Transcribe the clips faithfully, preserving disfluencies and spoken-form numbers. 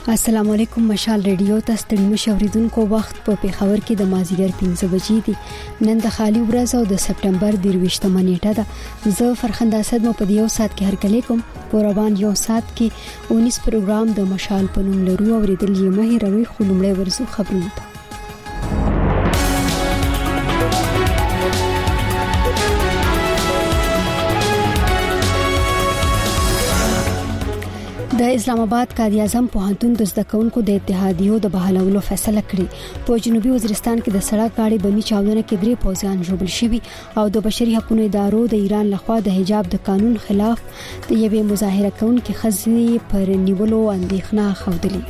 السلام علیکم. مشال ریډیو ته ستړي مشوریدونکو وخت په پیښور کې د مازیګر پنځه بجې دي. نن د خالي ورځ او د سپټمبر درویشتمه نیټه ده. زه فرخنده اسد مو په دیو سات کې هرکلی کوم. په روان یو سات کې اونیس پروګرام د مشال په نوم لرو او ریدل یې مه هیروئ. خو لومړی ورزو خبرونه ته. د اسلام آباد قاضي اعظم پوهنتون د زده کوونکو د اتحادیو د بحالولو فیصله کړې. په جنوبي وزیرستان کې د سړک گاډي بمي چاودنه کې درې پوځیان ژوبل شوي او د بشري حقوقو ادارو د ایران لخوا د حجاب د قانون خلاف د یوې مظاهره کوونکې ښځې پر نیولو اندېښنه خوده.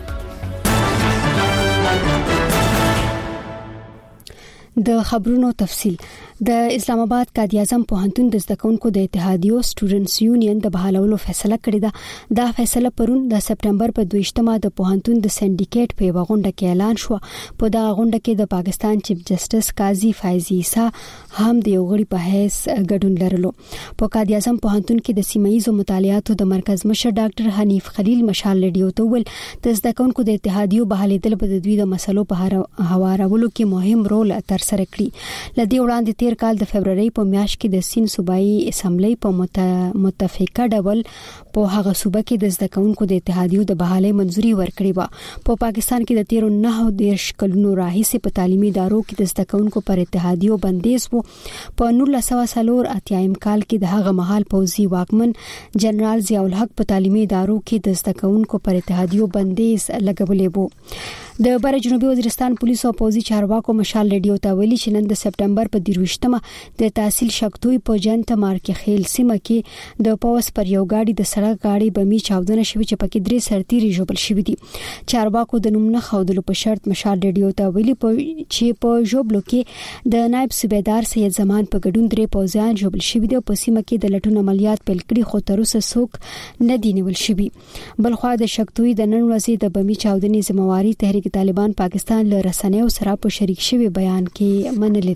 د خبرونو تفصيل. د اسلام آباد قاضي اعظم پوهنتون د زده کوونکو د اتحادیو سټوډنټس یونین د بحالولو فیصله کړې ده. دا فیصله پرون د سپټمبر په دویشتمه د پوهنتون د سندیکیټ په غونډه کې اعلان شو. په دا غونډه کې د پاکستان چیف جسټس قاضي فایز عیسی هم د یو غړي په حیث ګډون لرلو. په قاضي اعظم پوهنتون کې د سیمایي مطالعاتو د مرکز مشر ډاکټر حنیف خلیل مشال ریډیو ته ویل د زده کوونکو د اتحادیو بحالیدل په دوی د مسلو په هوارولو کې مهم رول تر سره کړی. لدی وړاندې تیر کال د فبرवरी په میاشت کې د سین صوبایي اسمبلی په متفقه ډول په هغه صوبه کې د زده کوونکو د اتحادیو د بحالۍ منځوري ورکړې و. په پاکستان کې د تیرو نه دیرش کلونو راهیسې په تعلیمي ادارو کې د زده کوونکو پر اتحادیو بندیز وو. په نولس سوه څلور اتیایم کال کې د هغه مهال پوځي واکمن جنرال ضیاء الحق په تعلیمي ادارو کې د زده کوونکو پر اتحادیو بندیز لګولې وو. د بر جنوبي وزیرستان پولیسو او پوځي چارواکو مشال ریډیو ته ویلي چې نن د سپټمبر په درویشتمه د تحصیل شکتوي په جنت مارکې خیل سیمه کې د پوس پر یو گاډي د سړک گاډي بمي چاودنه شوې چې پکې درې سرتیري ژوبل شوي دي. چارواکو د نوم نه خودلو په شرط مشال ریډیو ته ویلي چې په ژوبلو کې د نائب صوبیدار سید زمان په ګډون درې پوځیان ژوبل شوي دي. په سیمه کې د لټون عملیات پیل کړي خو تر اوسه څوک نه دي نیول شوي. بلخوا د شکتوي د نن ورځې د بمي چاودنې ذمہواری تحریک طالبان پاکستان له رسنیو سره په شریک شوی بیان کې منلې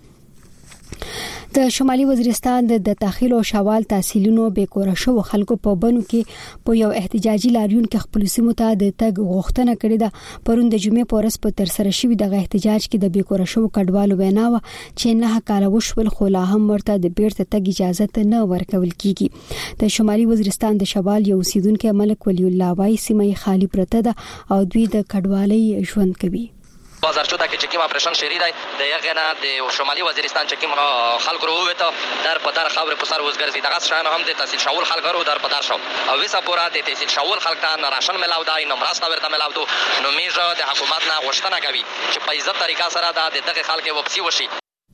ده. د شمالي وزیرستان د داخل او شوال تحصیلونو بیکوره شو خلکو په بنو کې په یو احتجاجي لاریون کې خپل سیمو ته د تګ غوښتنه کړې ده. پرون د جمعې په ورځ په تر سره شوی د احتجاج کې د بیکوره شو کډوالو ویناوه چې نه کال وشول خو لا هم ورته د بیرته تګ اجازه نه ورکول کیږي. د شمالي وزیرستان د شوال یو اوسیدونکو ملک ولی الله وای سیمه خالی پرته ده او دوی د کډوالۍ ژوند کوي. بازارچو ته چې کوم اپریشن شری دی د یغه نه د شمالي وزیرستان چې کوم خلکو وروته در په در خبره په سر وزګرځي دغه شان هم د تحصیل شاول خلکو در په در شو او وسه پورا د تحصیل شاول خلک ته راشن ملاو دی نو مرسته ورته ملاو دو نو میجه د حکومت نه غوښتنه کوي چې په عزت طریقه سره د دغه خلکو وبسي وشي.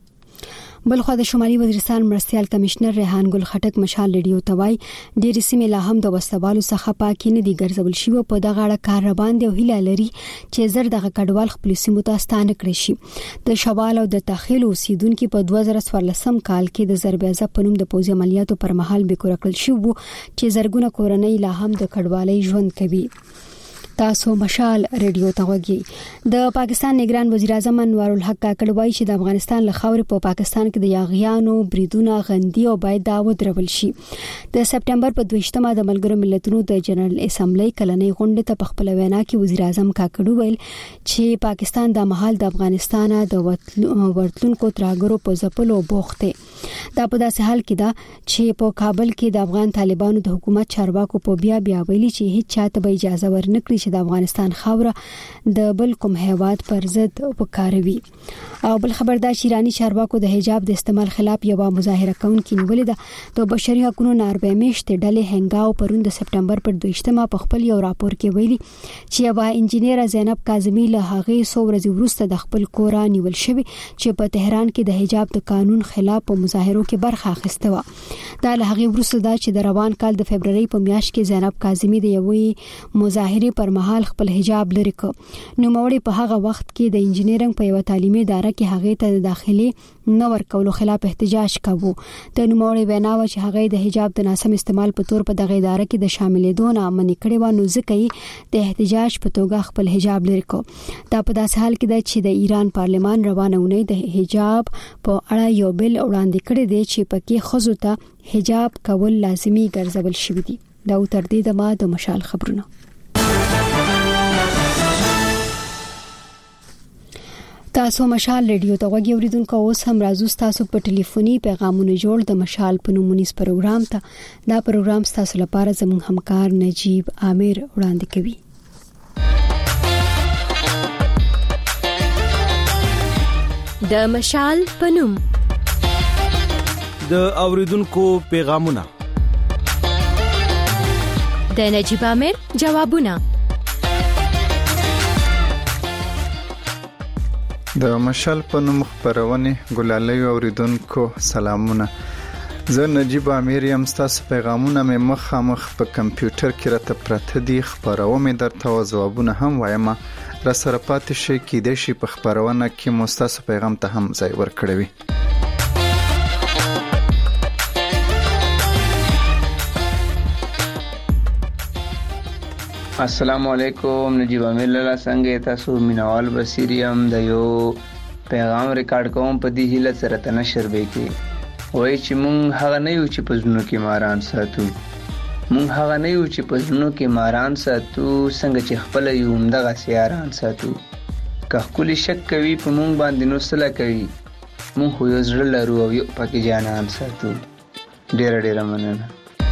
بلخو د شمالي وزیرستان مرستيال کمشنر ریحان ګل خټک مشال ریډیو توای ډېر سیمه لا هم د وسوالو څخه پاکي نه دي ګرځول شي. په دغه اړه کار روان دی او هیله لري چې زر دغه کډوال خپل سیمو ته ستانه کړی شي. د شوال او د تخیل اوسیدونکو په دوه زره څوارلسم کال کې د زربیازه پنوم د پوځي عملیاتو پر مهال بیکور کړل شو چې زرګونه کورنۍ لا هم د کډوالۍ ژوند کوي. تاسو مشال ریډیو ته وګورئ. د پاکستان نگران وزیر اعظم انوار الحق کاکړ وایي چې د افغانستان له خاورې په پاکستان کې د یاغیانو بریدونه غندي او باید دا ودرول شي. د سپټمبر په دویشتمه د ملګرو ملتونو د جنرال اسمبلی کلنۍ غونډه ته په خپل وینا کې وزیر اعظم کاکړ ویل چې پاکستان د محل د افغانستان د ورتلونکو ترګرو په ځپلو بوخته. دا په داسې حال کې ده چې په کابل کې د افغان طالبانو د حکومت چارواکو په بیا بیا ویلي چې هیڅ چاته به اجازه ورنکړي چې د افغانستان خاوره د بل کوم هیواد پر ضد وکاروي. او بل خبردار چې ایرانی چارواکو د حجاب د استعمال خلاف یو مظاهره کوونکې نیولې ده. د بشري حقوقو ناربه میشت ډلې هنګاو پرون د سپټمبر پر دویشتمه په خپل یو راپور کې ویلي چې یو انجینیر زینب کاظمی له هغه څو ورځې وروسته د خپل کور نیول شوی چې په تهران کې د حجاب د قانون خلاف په مظاهرو کې برخه اخیسته و. دا له هغه وروسته دا چې د روان کال د فبرवरी په میاشت کې زینب کاظمی د یوې مظاهره پر مهال خپل حجاب لري کو. نو موري په هغه وخت کې د انجینرینګ په یو تعلیمي اداره کې هغه ته د داخلي نو ورکولو خلاف احتجاج کاوه. د نوموړي ویناوه چې هغه د حجاب د ناسم استعمال په تور په دغه اداره کې د شاملېدو نه منې کړې و نو ځکه د احتجاج په توګه خپل حجاب لري کو. دا په داسې حال کې ده چې د ایران پارلمان روانه ونې د حجاب په اړه یو بل وړاندې کړی دی چې پکې ښځو ته حجاب کول لازمي ګرځول شوی دی. دا تر دې دمه د مشال خبرونه. تاسو مشال ریډیو ته غوږی اوریدونکو، اوس هم راځو تاسو په ټلیفوني پیغامونو جوړ د مشال په نومونیز پروګرام ته. دا پروګرام تاسو لپاره زموږ همکار نجیب عامر وړاندې کوي. د مشال په نوم د اوریدونکو پیغامونه، د نجیب عامر جوابونه. د مشال په نوم خبرونه ګلالی اوریدونکو سلامونه. زه نجیب عامر یم. تاسو پیغامونه مې مخامخ په کمپیوټر کې راته پراته دي. خبرونه درته او ځوابونه هم وایم. را سره پاتې شي کېدای شي په خبرونه کې مو تاسو پیغام ته هم ځای ورکړی. السلام علیکم. نجیب عامر لاله څنګه تاسو؟ مینوال بصیریم د یو پیغام ریکارډ کوم په دې هیله سره تنشر به کې وای چې مونږ هغه نه یو چې په ځونو کې ماران ساتو. مونږ هغه نه یو چې په ځونو کې ماران ساتو، څنګه چې خپل یو همدغه سیاران ساتو. که خپل شک کوي په مونږ باندې نو سلا کوي، مونږ خو یو زړه لرو او یو پکې جانان ساتو. ډېر ډېر مننه.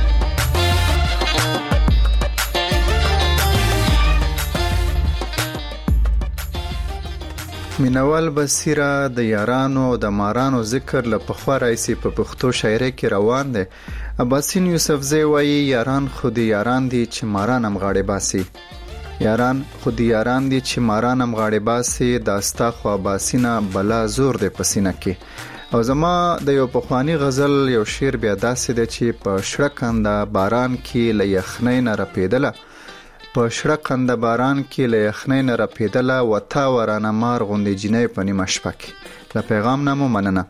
مینوال بصیره د یارانو او د مارانو ذکر له پخوا راځي په پښتو شاعري کې روان دی. عباسین یوسفزی وایي یاران خود یاران دي چې ماران هم غاړې باسي. یاران خود یاران دي چې ماران هم غاړې باسي. داستا خو عباسینه بلا زور دی پسینه کې. او زما د یو پخوانی غزل یو شعر بیا داسې دی چې په شړکنده باران کې له یخنۍ نه رپیدله، په شړکنده باران کې له یخنۍ نه رپیدله، وتا ورانه مار غوندې جنۍ په نیمه شپه کې. له پیغام نه مو مننه.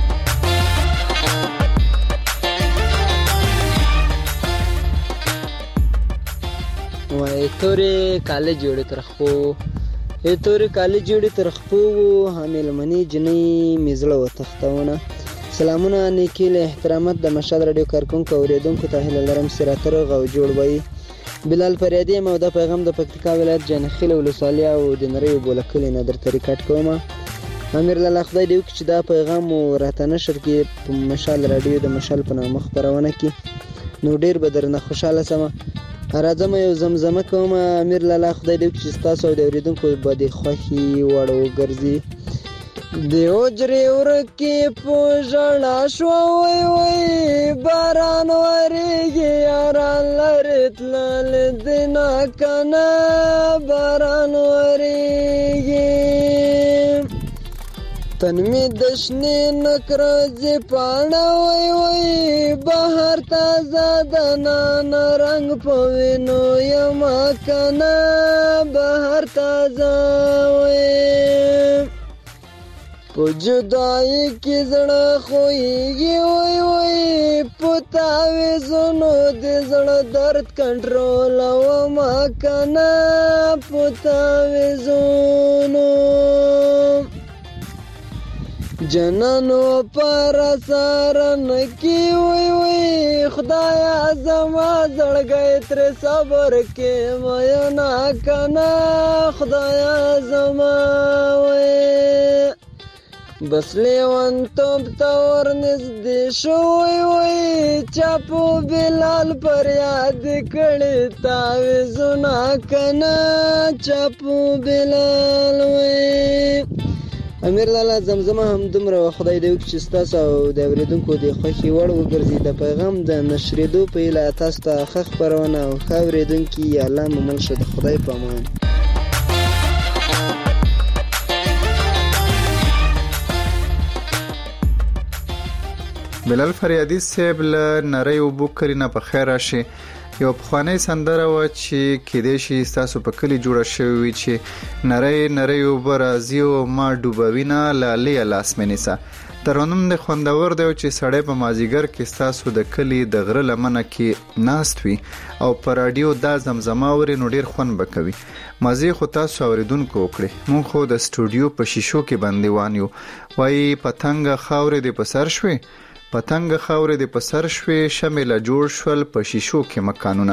وای تورې کالج جوړې تر خو ای تورې کالج جوړې تر خو حامل منی جنۍ میزړه وتختونه. سلامونه نیکی له احترامات د مشال رادیو کارکونکو اوریدونکو ته هیله لرم سراتر غو جوړ وای. بلال فریادی مو د پیغام د پکتیکا ولایت جنخیل ولسوالۍ او د نری بولکلې نه درته ریکارډ کوم. امیر لاله خدای دې وکړي چې دا پیغام راته نشر کې په مشال رادیو د مشال په نامه خبرونه کې نو ډیر به درنه خوشاله سم. راځم یو زمزمه کوم. امیر لاله خدای دې وکړي چې تاسو د اوریدونکو باندې خوخي وړو ګرځي. دیو جری ورکی پوژړا شو وای وای باران ورېږي یاران لرت لال دینا کنه باران ورېږي تن می دشنی نکرځي پاڼه وای وای بهر تازه دنان رنگ پوینو یما کنه بهر تازه وای په جدای کې زړه خوېږي وای وای پتاوي زونو د زړه درد کنټرول او ما کنه پتاوي زونو جنانو پر سارن کی وای وای خدایا زما زړګی تر صبر کې مې نه کنه خدایا زما وای بس لیوان توب تور نزدې شوی وای چاپو بلال پر یاد کړي تعویذونه کنه چاپو بلال وای. امیر لاله زمزمه هم دومره خدای دې وکړي چې تاسو او د اوریدونکو د خوښي وړ وګرځي. د پیغام د نشریدو په اله تاسو ته ښه خبرونه او ښه اوریدونکي الله مو مل شه. د خدای په امان. بلال فریادی صاحب له نری او بوکرینه په خیر راشي. یو پخوانی سندره و چې کېدې شي تاسو په کلی جوړه شوی چې نری نری او برازي او ما ډوبوینه لالي لاسمنیسا. ترونم د خوندور دی چې سړی په مازیګر کې تاسو د کلی د غره لمنه کې ناست وي او په رادیو دا زمزمه اوري نو ډیر خوند بکوي. مازی خو تاسو اوریدونکو وکړي. مونږ خو د سټوډیو په شیشو کې بندیوان یو. وای پتنګ خاورې د پسر شوي پتنګ خاورې د پسر شوي شمله جوړ شول په شیشو کې مکانونه.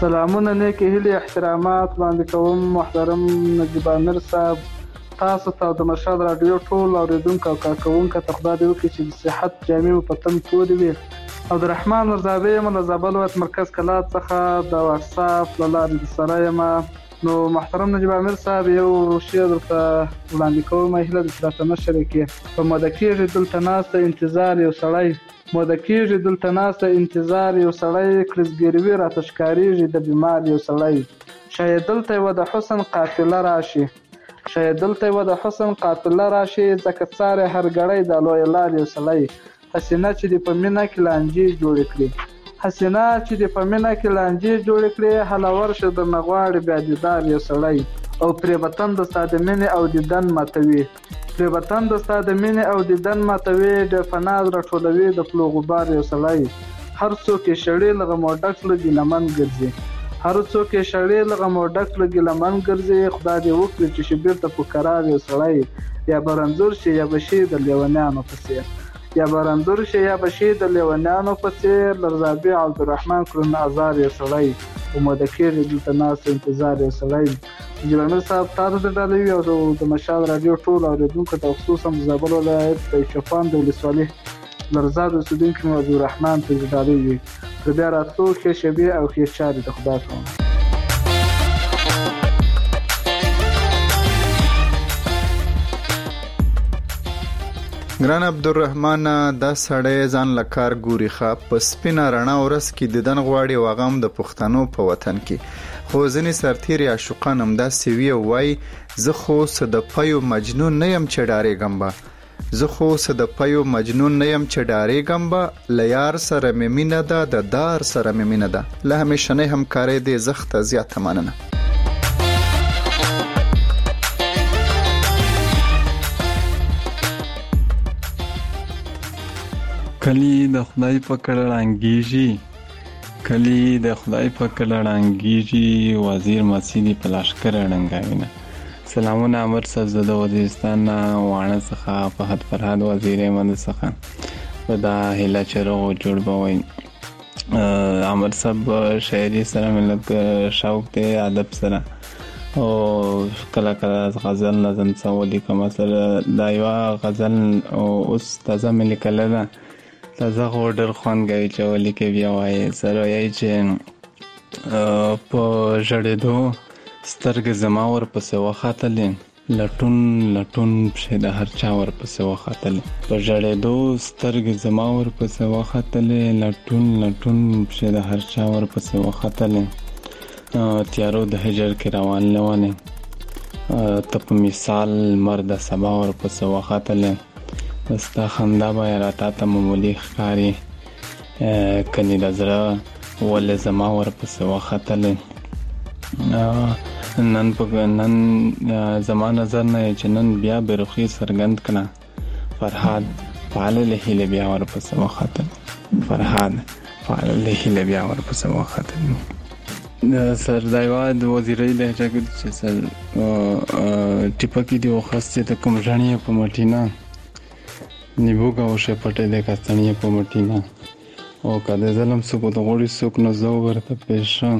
سلامونه نیکې هیلې احترامات وړاندې کوم محترم نجیب امیر صاحب، تاسو ته د مرشد راډیو ټول اوریدونکو او کارکوونکو ته خدای دې وکړي چې د صحت جامې مو په تن تورې وي. عبدالرحمن مرزابې یم له زابل ولایت مرکز کلات څخه د واتساپ له لارې سره یم. نو محترم نجیب امیر صاحب یو شی درته وړاندې کوم، هیله ده چې راته نشر کړې. په موده کېږي دلته ناسته انتظار یو سړی موده کېږي دلته ناسته انتظار یو سړی کړزګیروي راته ښکارېږي د بیمار یو سړی. شاید دلته یوه د حسن قافله راشي شاید دلته یوه د حسن قافله راشي ځکه څاري هر ګړی د لویه لار یو سړی. حسینه چې دې په مینه کې لانجې جوړې کړي حسینه چې دې په مینه کې لانجې جوړې کړي هله ورشه درنه غواړي بیا دیدار یو سړی. او پرې به تنده ستا د مینې او دیدن ماتوي پرې به تنده ستا د مینې او دیدن ماتوي ډېر فناز راټولوي د پلو غبار یو سړی. هر څوک یې شړې له غمو ډک له ګیلمن ګرځي هر څوک یې شړې له غمو ډک له ګیلمن ګرځي. خدای دې وکړي چې شي بېرته په قرار یو سړی. یا به رنځور شي یا به شي د لیونیانو په څېر یا به رنځور شي یا به شي د لیونیانو په څېر. لرزابي عبدالرحمن کړنه ازار یو سړی. په موده کېږي دلته ناست انتظار یو سړی. نجیب امیر صاحب تاسو د ډالوي او د مشال راډیو ټول اوریدونکو ته خصوصا د زابل ولایت د چوپان د ولسوالۍ لرزاد اوسېدونکي مو عبدالرحمن ته د ډالوي وي. تر بیا راتلو ښې شېبې او ښې چارې د خدای کوم. ګران عبدالرحمن دا سړی ځان له کار ګوري ښه په سپینه رڼا ورځ کې دیدن غواړي او هغه هم د پښتنو په وطن کې. خو ځینې سرتیري عاشقان همداسې وي او وایي زه خو څه د پیو مجنون نه یم چې ډارېږم به زه خو څه د پیو مجنون نه یم چې ډارېږم به له یار سره مې مینه ده د دار سره مې مینه ده. له همیشنۍ همکارۍ دې زښته زیاته مننه. کلی د خدای په کړه رنګیږي کلی د خدای په کړه رنګیږي وزیر مسیدی په لشکره رنګاوینه. سلامونه امر صاحب زه د وزیرستان واڼه څخه فهد فرهاد وزیر احمد څخه په دا هیله چې روغ جوړ به وای. امر صاحب شاعري سره ملت شوق دی ادب سره او کله کله غزل نظم څه ولیکم. سره دا یوه غزل اوس تازه مې لیکله ده تازه خو ډېر خوند کوي چې ولیکې بیا وایې. سره وایي چې په ژړېدو سترګې زما ورپسې وختلې لټون لټون پښې د هر چا ورپسې وختلې په ژړېدو سترګې زما ورپسې وختلې لټون لټون پښې د هر چا ورپسې وختلې تیارو د هجر کې روان لونې ته په مثال مرد سبا ورپسې وختلې ستا خندا به راته ته معمولي ښکاري کني د زړه ولې زما ورپسې وختلې. نن په نن زما نظر نه چې نن بیا بیرخي څرګند کړه فرهاد فعال له هیله بیا ورپسې وختل فرهاد فعال له هیله بیا ورپسې وختل. د سردایوا د وزیرۍ لهجه کې چې سر ټیپکی دی وخاصه ته کوم ځانې په مټینا نیبو گاوشه پټه د کستنی په مټینا او کله ظلم سکو د غوړي سوک نو زو ورته پېښه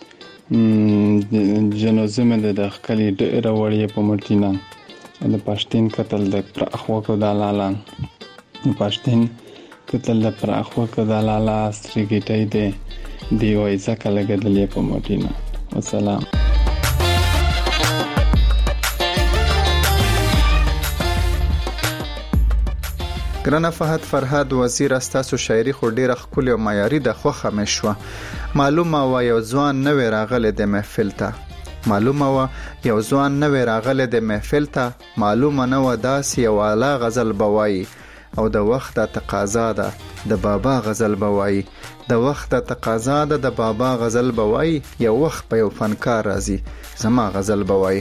جنازه مې د خپلې ډېره وړې په مټینا د پښتين قتل د پرخوا کو دلاله پښتين قتل د پرخوا کو دلاله سترګټې دی دی وای ځکه لګدلې په مټینا. والسلام. ګرانه فهد فرهاد وزیر استاسو شاعري خو ډیره ښکلې او معیاري د خوخه مې شوه. معلومه و یو ځوان نوې راغلی د محفل ته معلومه و یو ځوان نوې راغلی د محفل ته معلومه نه و داسې یو اعلی غزل به وایي او د وخت د تقاضا ده د بابا غزل به وایي د وخت د تقاضا ده د بابا غزل به وایي یو وخت په یو فنکار راځي زما غزل به وایي.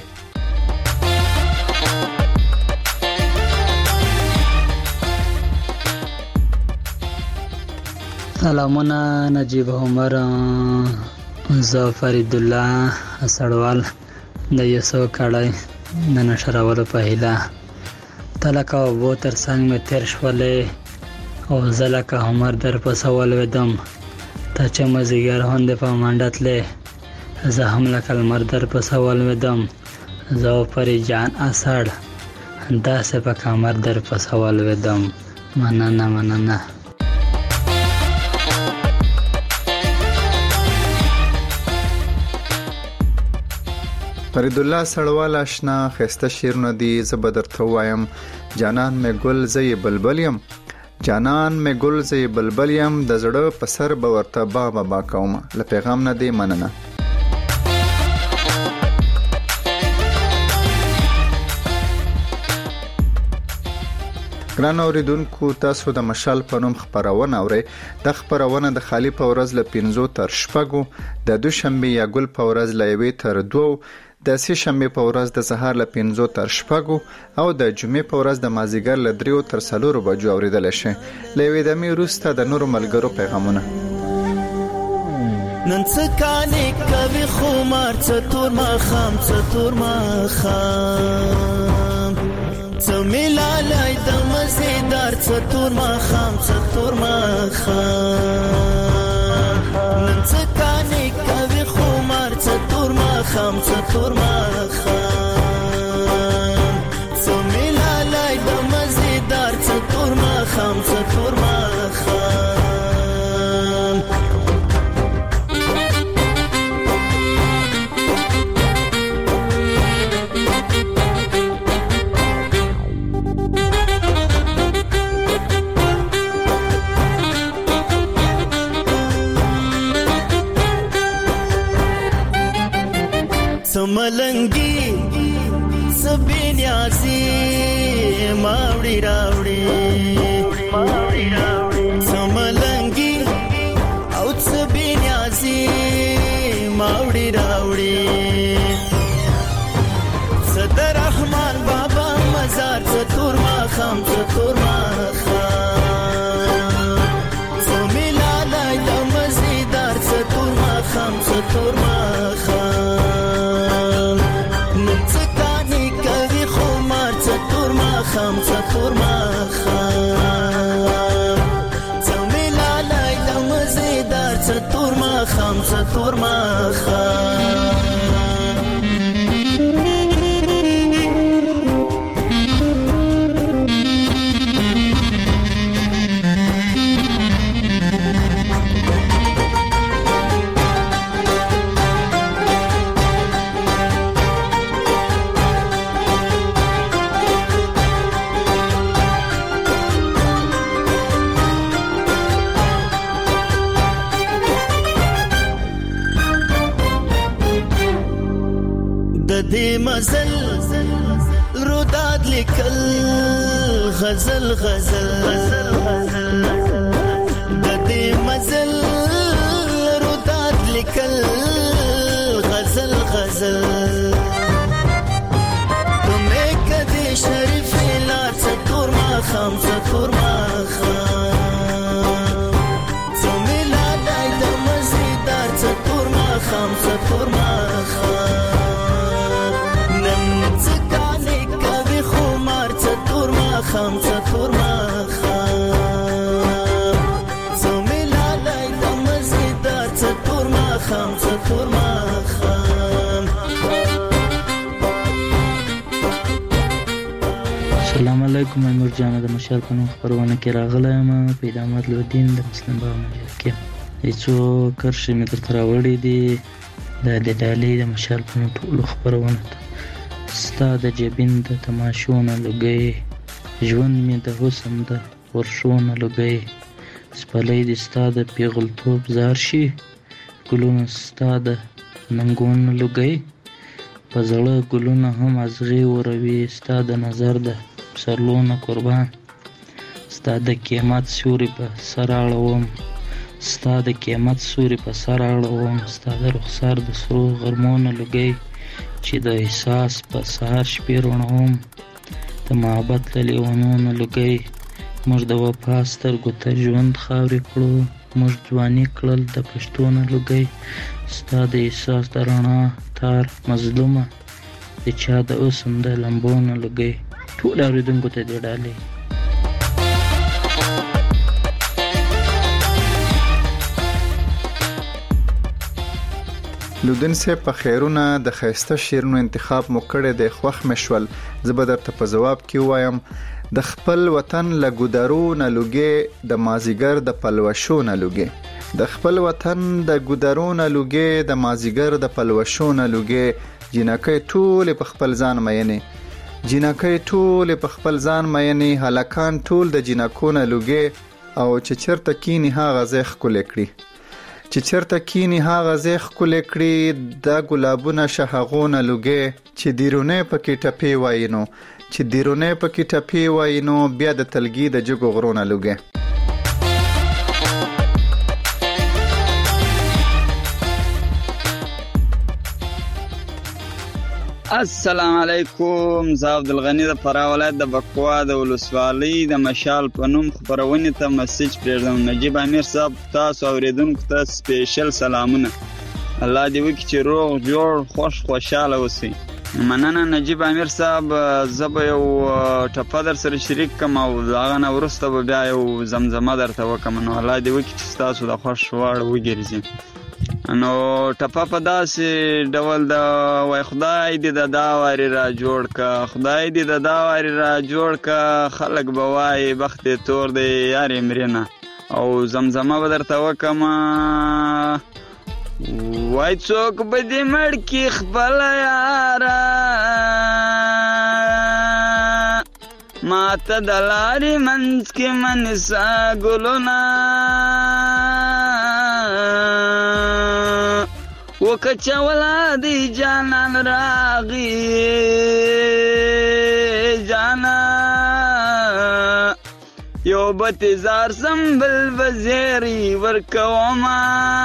سلامونه نجیب عمر زه فرید الله اسړوال د یسو کړای د نشرولو په هیله تلکه او بو تر څنګ مې تیر شولې او زلکه عمر در په سوال ودم تا چه مازیگر هنده پا منډتله زه هم لکه لمر در پسه ولوېدم زه و پري جان اسړ داسې په کمر در پسه ولوېدم. مننه مننه. فرید الله سړوال آشنا خسته شیرونه دي زه به درته وایم جانان مې ګل زه بلبل یم جانان مې ګل زه بلبل یم د زړه په سر به ورته با با کوم له پیغام نه دی مننه. ګران اوریدونکو تاسو د مشال په نوم خبرونه اورئ. د خبرونه د خالی په ورځ له پنځو تر شپږو د دوشنبه یا ګل په ورځ له یوې تر دوو د سې شنبه په ورځ د سهار له پنځو تر شپږو او د جمعې په ورځ د مازیګر له دریو تر څلورو بجو اوریدل شي. له یوې دمې وروسته د نورو ملګرو پیغامونه. نن څه کانې کوي خمار څه تور ماښام څه تور ماښام څه ملالای د مزیدار څه تور ماښام څه تور ماښام نن څه کانې کوي خمار څه تور ماښام څه تور ماښام څه ملالای د مزیدار څه تور ماښام څه تور ماښام سملنگی سبینیازی ماوڑی راوڑی سملنگی او سبینیازی ماوڑی راوڑی صدر رحمان بابا مزار ستور ماخام ستور ماخام سمیلالای دمزیدار ستور ماخام ستور ماخام خام څتور ما خام څملالای د مزیدار څتور ما خام څتور ما خام مزل روداد لیکل غزل غزل د دې مزل روداد لیکل غزل غزل تمه کدي شریف لار څتور ما خام څتور ما خام څملا دای د مزیدار څتور ما خام څتور ما خام خام څتور ما خام څملالای د مزیدار څتور ما خام څتور ما خام. السلام علیکم امیر جان د مشال په نوم خبرونه کې راغلایم په ادامت لودین د مسلم باغ مجلس کې هیڅو کرشي مې تر راوړې دي د ډالۍ د مشال په نوم ټول خبرونه ستا د جبین د تماشونه لګي ژوند مې د حسن د ورشونه لګي سپلې د ستا د پیغلتوب زار شي ګلونه ستا د ننګونه لګي په زړه ګلونه هم ازغي وروي ستا د نظر د سرلونه قربان ستا د قیامت سوري په سر اړوم ستا د قیامت سوري په سر اړوم ستا د رخسار د سرو غرمونه لګي چې د احساس په سهار شپې رڼوم د محبت له لیوانونو لګي موږ د وفا سترګو ته ژوند خاورې کړو موږ ځواني کړل د پښتو نه لګي ستا د احساس د رڼا تار مظلومه د چا د اوسم د لمبو نه لګي ټول اورېدونکو ته دې ډالۍ. لودن سه په خیرونه د خیسته شیرونو انتخاب مو کړی د خوخ مشول. زه به درته په جواب کې وایم د خپل وطن له ګودرو نه لوګي د مازیګر د پلوشو نه لوګي د خپل وطن د ګودرو نه لوګي د مازیګر د پلوشو نه لوګي جنکې ټول په خپل ځان مینه جنکې ټول په خپل ځان مینه هلکان ټول د جنکو نه لوګي او چې چرته کینی هغه زخ کول کړی چې چرته کینی هغه زخ کول کړی د ګلابونه شهغونه لوګي چې دیرونه پکې ټپی واینو چې دیرونه پکې ټپی واینو بیا د تلګي د جګو غرونه لوګي. السلام علیکم. زه عبدالغنی د فراه ولایت د بکوا د ولسوالۍ د مشال په نوم خبرونې ته مسیج پرېږدم. نجیب امیر صاحب تاسو اوریدونکو ته سپیشل سلامونه. الله دې وکړي چې روغ جوړ خوش خوشاله اوسئ. مننه نجیب امیر صاحب. زه به یو ټپه در سره شریک کم او هغه نه وروسته به بیا یو زمزمه درته وکم. نو الله دې وکړي چې ستاسو د خوښ وړ وګرځي. نو ټپه په داسې ډول د وای خدای دې د دا واري را جوړ کا خدای دې د دا واري را جوړ کا خلک به وای بخت تور دی یارې مرینه او زمزمه به درته وکم. وای څوک به دې مړ کی خپل یارا ماته د لارې منځ کې منسا ګلونه وکچولا دی جانان راغی جانا یو بتزار سنبل وزیری ورکوما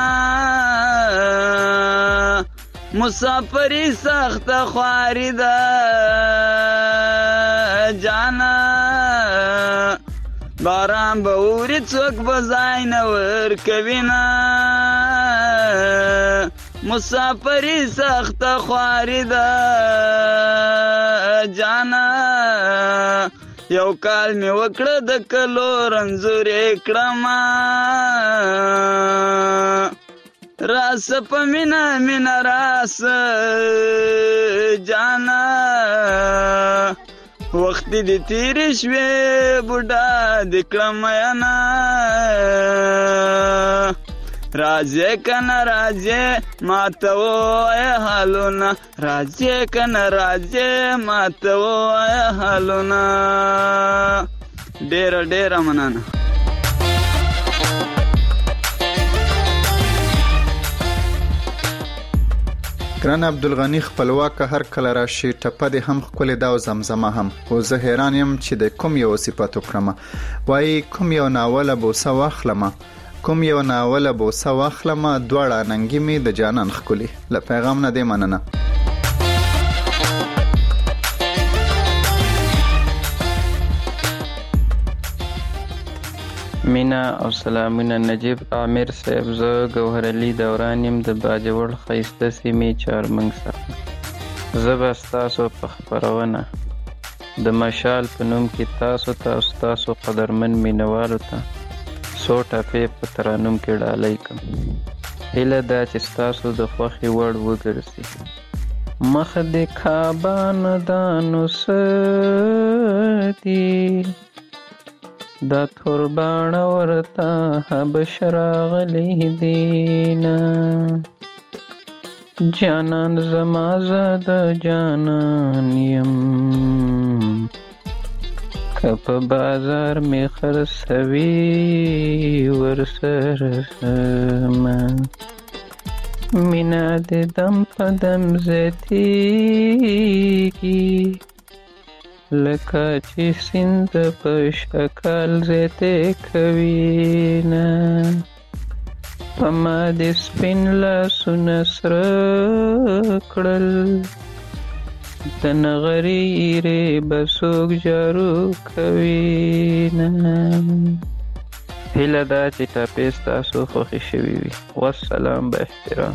مسافری سخت خواری دا جانا باران باوری څوک بزای نور کوینا مسافری سخت خواری دا جانا یو کال می وکړه د کلو رنځورې کړم راس په مینا مینا راس جانا وخت دې تیر شوې بوډا د کړم یانا راځه کنه راځه ماته وای حالونه راځه کنه راځه ماته وای حالونه. ډېر ډېر مننه. ګران عبدالغنی خپلواک هر کله راشي ټپه دې هم خپل دا زمزمه هم او زه حیران یم چې د کوم یو صفاتو کرمه وای کوم یو ناول بوسه واخلمه کوم یو ناول بوسه واخلمه دواړه ننګي می د جانان خکلی له پیغام نه دی مننه. مینا او سلامونه نجیب عامر صاحب. زه ګوهر علي دوران یم د باجوړ ښایسته سیمې چارمنګ څخه. زه به ستاسو په خپرونه د مشال په نوم کې تاسو ته ستاسو قدرمن مینوالو ته څو ټپې په ترانوم کې ډالۍ کړم. هیله ده چې ستاسو د خوښې وړ وګرځي. مخ دې کعبه ندانو سدي دا تورباڼه ورته حبش راغلی دینا جانان زما زه جانان یم که په بازار می خرڅوي ورسره سمه مینا د دم په دم زیاتیږي لکه چې سیند په شکل زیاته کوي نه په ما د سپین لاسونه سره کړل د نغري ری بسوک جارو کوي نه. هیله ده چې ټاپې ستاسو خوښې شوي وي. والسلام به احترام.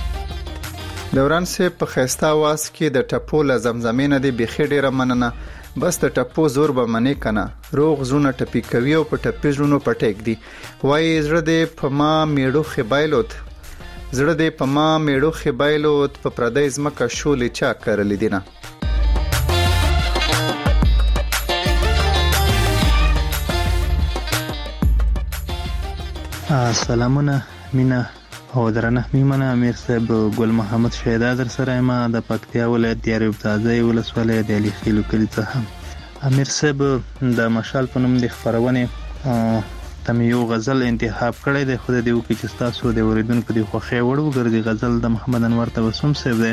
دوران سه په خسته आवाज کې د ټپو له زمزمې نه دی بيخي ډیره مننه. بس د ټپو زور به منې کنه روغ زړونه ټپي کوي او په ټپي زړونو پټېک دي وایي زړه دې په ما میړو خبایلوت زړه دې په ما میړو خبایلوت په پردی ځمکه شولې چا کرلې دینه سلامونه مینا او درنه میمنه امیر صاحب ګل محمد شهدا در سره ما د پکتیا ولایت دیارب تازه ولسوالۍ د علي خیلو کلی څخه امیر صاحب د مشال په نوم د خبرونه تم یو غزل انتخاب کړی دی خو د دیو کې چې تاسو د اوریدونکو د خوخه وړو ګرځي غزل د محمد انور تبسم صاحب دی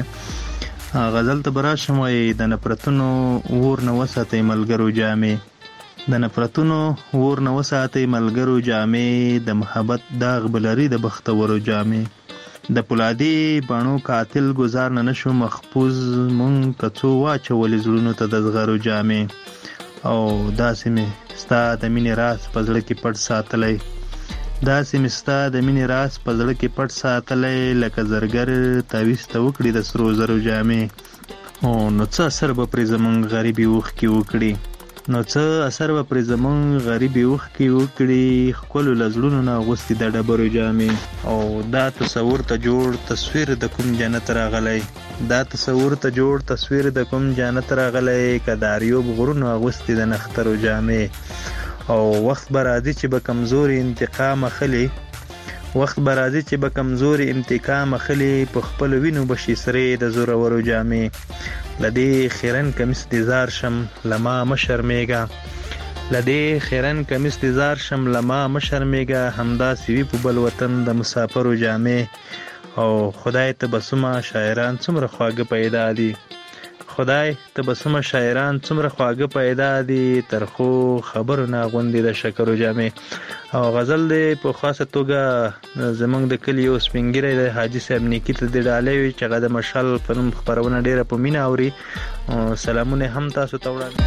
غزل ته براشم وای د نفرتونو ور نه وساتې ملګرو جامې د نفرتونو ور نه وساتې ملګرو جامې د محبت داغ بلری د بختورو جامې د پولادي بڼو قاتل گزار نه نشو محفوظ مونږ کڅو واچولې زړونو ته د زغرو جامې او داسې می ستا د مینې راز په زړه کې پټ ساتلې داسې می ستا د مینې راز په زړه کې پټ ساتلې لکه زرګر تعویذ ته وکړي د سرو زرو جامې او نو څه اثر به پرې زمونږ غریبي وخت کې وکړي نو څه اثر به پرې زمونږ غریبي وخت کې وکړي ښکلو له زړونو نه اغوستي د ډبرو جامې او دا تصور ته جوړ تصویر د کوم جنت راغلی دا تصور ته جوړ تصویر د کوم جنت راغلی که د اریوب غرونو اغوستي د نخترو جامې او وخت به راځي چې به کمزوري انتقام اخلي وخت به راځي چې به کمزوري انتقام اخلي په خپلو وینو به شي سرې د زورورو جامې لدې خیرن کمیس دیزار شم لما مشرمیگا لدې خیرن کمیس دیزار شم لما مشرمیگا همداسې وي په بل وطن د مسافرو جامې او خدای تبسمه شاعران څومره خواږه پیدا دي خدای تبسمه شاعران څومره خواږه پیدا دي ترخو خبرو نه غوندي د شکرو جامې او غزل دی په خاصه توګه زمونږ د کلی یو سپینګری د حاجی صاحب نیکی ته د ډالۍ وي چې هغه د مشال په نوم خپرونه ډیره په مینه اوري سلامونه هم تاسو ته وړاندې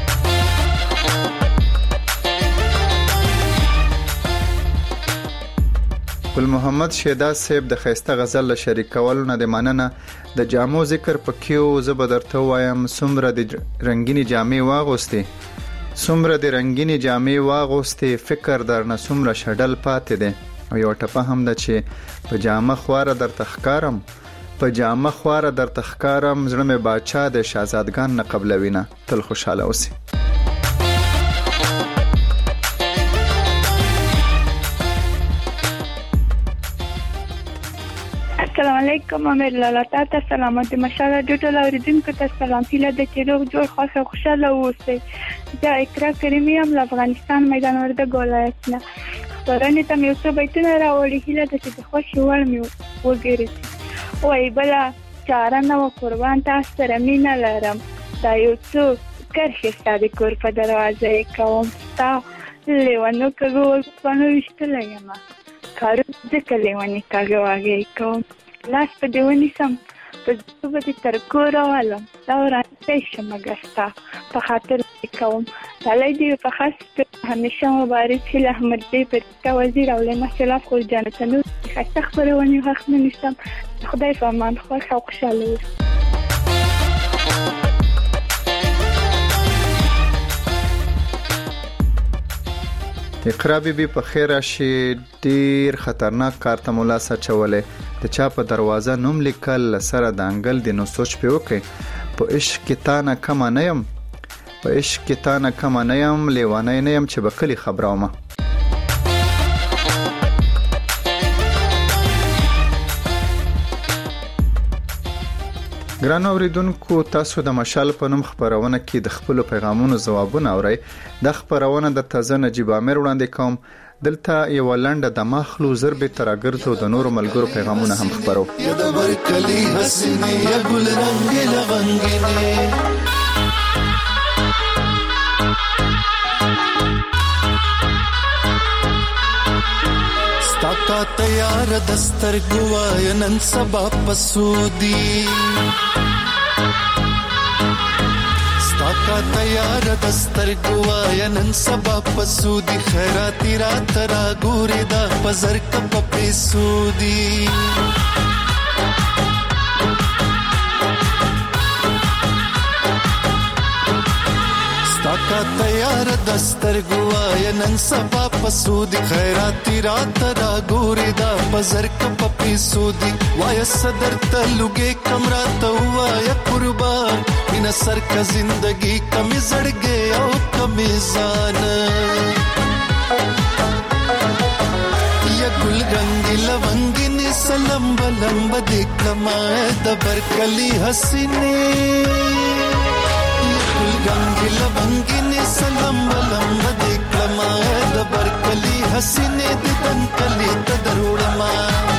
ګل محمد شهدا صاحب د خیسته غزل له شریکولو نه د مننه د جامو ذکر پکيو زه به درته وایم سمره د رنگینی جامې واغوستي سمره د رنگینی جامې واغوستي فکر درنه سمره شډل پاتې دي او یو ټپه هم ده چې په جامه خواره در تخکارم په جامه خواره در تخکارم زړه مې باچا د شاهزادګان نه قبلوینه تل خوشاله اوسئ السلام علیکم امیر لالا تاسو سلامت مشال ډیټول اوریدونکو ته سلام پیله د چیرو جوړ خاصه خوشاله اوسئ دا اقرا کریمی هم له افغانستان میدان ورده ولایت نه خبرونه ته یو څه بیتونه راوړي هله د چې خوشي ور مې وګورئ وای بلا چاره نو قربان تاسو سره مینه لرم دا یو څه کرښه ستاسو کور په دروازه کوم تا لیوانو کوو په نو وشتل یم کار ځکه لیوانی کاږي کوم لاس په دیونی سم په څه به تر کور والم دا ورته شمګستا په خاطر کوم تعالی دې په خاص همیشه مبارک شي احمد دې پر وزیر او له مسله خو جنتونو خاصه خبرونه حق نه نشم خدای فرمان خو خوشاله اقرا بی بی په خیر شي ډیر خطرناک کار ته مولا سچولې د چا په دروازه نوم لیکل سره د انګل د نو سوچ په وکي په عشق کې تا نه کم نه يم په عشق کې تا نه کم نه يم لیوانه نه يم چې بکلی خبرومه ګران اوریدونکو تاسو د مشال په نوم خبرونه کې د خپل پیغامونو ځوابونه اورئ د خبرونه د تازه نجیب امیر وړاندې کوم دلته یو لنډه د مخلو ضرب ترګرځو د نورو ملګرو پیغامونه هم خبرو یا د ورکلی حسینه یا ګل رنگ لغنګینه ستا تیار دستر گوایا نن سبا پسودی ستا تیار دستر گوایا نن سبا پسودی خیراتی رات را ګورې دا پزر کپ پیسودی دستر گوایا نن سبا پسودی خیراتی رات را ګوري دا پزر کپ پیسودی وای صدر تلوګه کمرا ته وای قربان مینا سر کا زندگی کمی زړګي او کمی ځان یا ګل رنگی لونګی ني سلام بلم بدکما د برکلی حسینه گنگی لونگی نی سلام بلم بدکما د برکلی حسینه د تن کلی تدروړما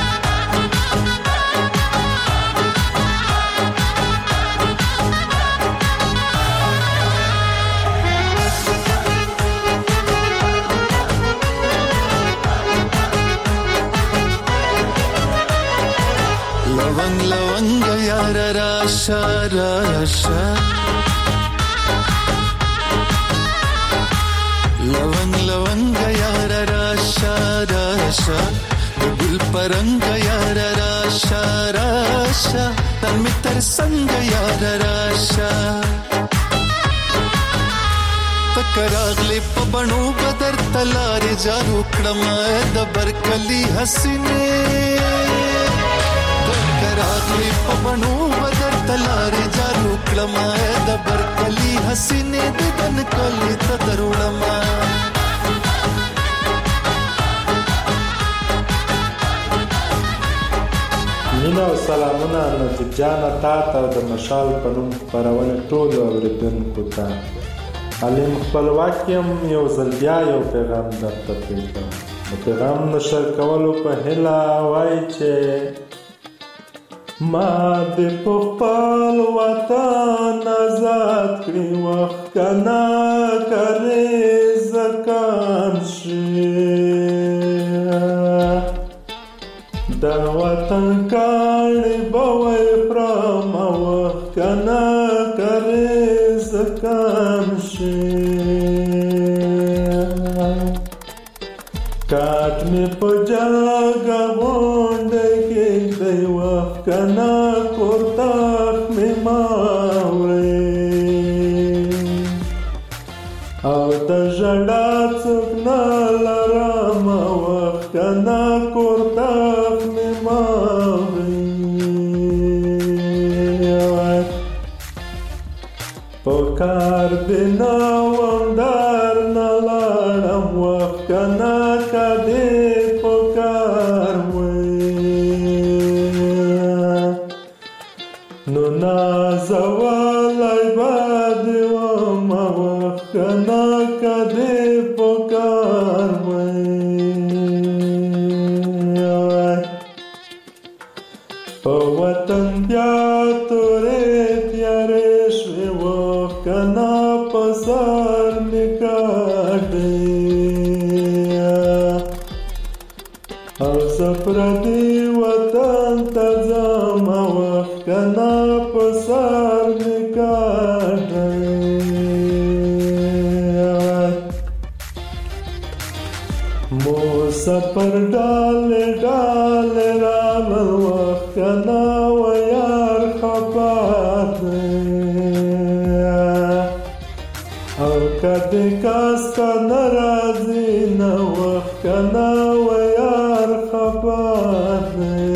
لونگ لونگ یار راشا راشا لونگ لونگ یار راشا راشا گل پرنگ یار راشا راشا تن می تر سنگ یار راشا تکراغلی په بڼو بدر تلار جارو کړم د برکلی حسینه تکراغلی په بڼو بدر تلار جارو کړم د برکلی حسینه د دن کلی تدروړم مینا او سلامونه نجیب جان تا ته د مشال په نوم خپرونه ټول اوریدونکو ته علیم خپلواک یم یو ځل بیا یو پیغام درته پرېږدم د پیغام نشر کولو په هیله وایي چې ما د خپل وطن آزاد کړی وخت کنه کرے زکان شي د وطن کاڼي بوي پرم وخت کنه کرے زکان شي کاټ می په جاګه وونډه کې دی وخت کنه کورتاخ می ماوري او د ژړا څوک نه لرم وخت کنه کورتاخ می ماوري پکار دی نوم در نلارم وخت کنه کدی پکار وی نو نازوالای بادی وم وخت کنه کدی پکار وی په وطن بیا تورې تیارې شوې وخت کنه په سر مې کاږي او زه پردي وطن ته ځم وخت کنه په سر مې کاږي مسافر ډالې ډالې راغلل وخت کنه و یار خفه دی او کدی کس که نراځي نه وخت کنه و یار خفه دی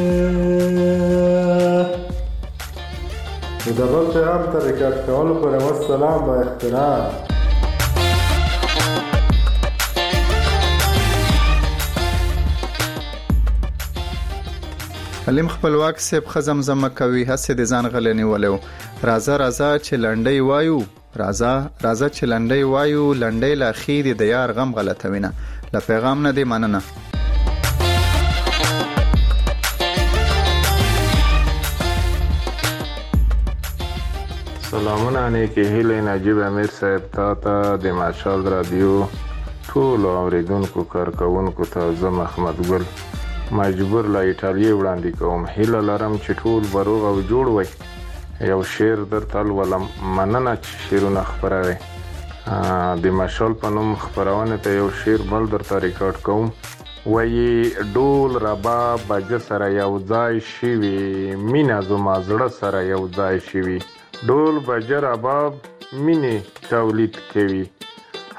د بل پیغام ته ریکارډ کولو پر والسلام با احترام علیم خپلواک صاحب خزمزمه کوي هسه د ځان غل نیولیو رازا رازا چې لنډي وایو رازا رازا چې لنډي وایو لنډي لا خیر د یار غم غلطوینه ل پیغام نه دی مننه سلامونه نیکی هیله نجیب امیر صاحب تا ته د ماشال رادیو ټول اوریدونکو کارکونکو ته زه محمد ګل مجبور لا ایټالیا وړاندې کوم هیله لرم چې ټول بروغ او جوړ وي یو شعر درته ولم مننه چې شعرونه خبروي د مشال په نوم خبرونه ته یو شعر بل درته ریکارډ کوم وایي ډول رباب بج سره یو ځای شوي مینا زما زړه سره یو ځای شوي ډول بج رباب مینې تولید کوي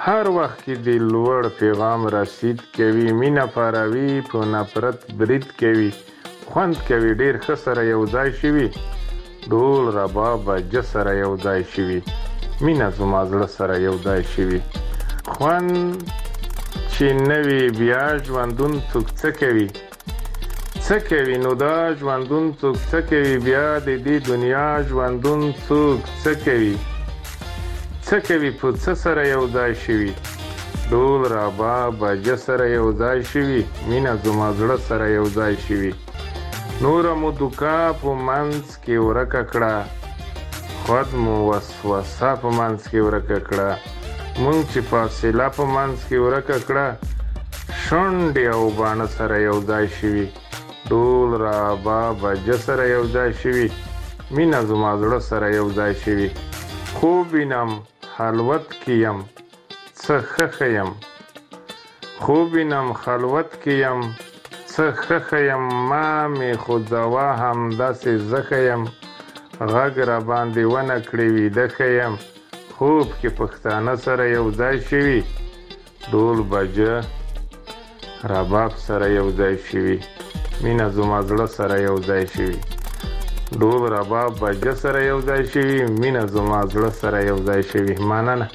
هر وخت کې د لوړ پیغام رسید کوي، مینه پاروي په نفرت برید کوي، خوند کوي ډیر ښه سره یو ځای شوي، ډول رباب بجه سره یو ځای شوي، مینه زما زړه سره یو ځای شوي. خوند چې نوي بیا ژوندون څوک څه کوي څه کوي نو دا ژوندون څوک څه کوي، بیا د دې دنیا ژوندون څوک څه کوي څه کوي په څه سره یو ځای شوي، ډول رباب بجه سره یو ځای شوي، مینه زما زړه سره یو ځای شوي. نوره مو دوکا په منځ کې ورکه کړه، خود مو وسوسه په منځ کې ورکه کړه، مونږ چې فاصله په منځ کې ورکه کړه، شونډې او باڼه سره یو ځای شوي، ډول رباب بجه سره یو ځای شوي، مینه زما زړه سره یو ځای شوي. خوب وینم خلوت کې یم څه ښه ښه یم، خوب وینم خلوت کې یم څه ښه ښه یم، ما مې خو ځوا همداسې زه ښه یم، غږ را باندې ونه کړې ویده ښه یم، خوب کې پښتانه سره یو ځای شوي، ډول بجه رباب سره یو ځای شوي، مینه زما زړه سره یو ځای شوي، ډول رباب بجه سره یو ځای شوي، مینه زما زړه سره یو ځای شوي. مننه.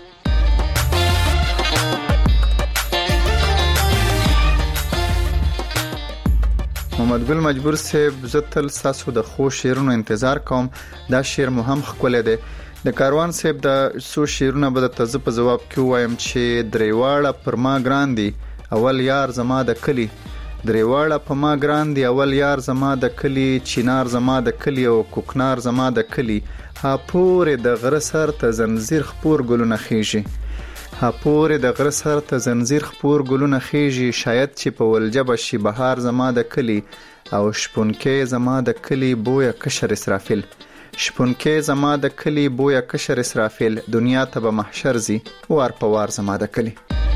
محمد ګل مجبور صاحب، زه تل تاسو د خو شعرونو انتظار کوم. دا شعر مو هم ښکلی دی. د کاروان صاحب د څو شعرونه به د تزه په جواب کې وایم چې درېواړه پر ما ګران دي اول یار زما د کلی، درېواړه په ما ګران دي اول یار زما د کلی، چینار زما د کلی او کوکنار زما د کلی، ها پورې د غره سر ته زنځیر خپور ګلونه خېږي، ها پورې د غره سر ته زنځیر خپور ګلونه خېږي، شاید چې په ولجبه شي بهار زما د کلی، او شپونکې زما د کلی بویا کشر اسرافیل، شپونکې زما د کلی بویا کشر اسرافیل، دنیا ته به محشر زی وار په وار زما د کلی.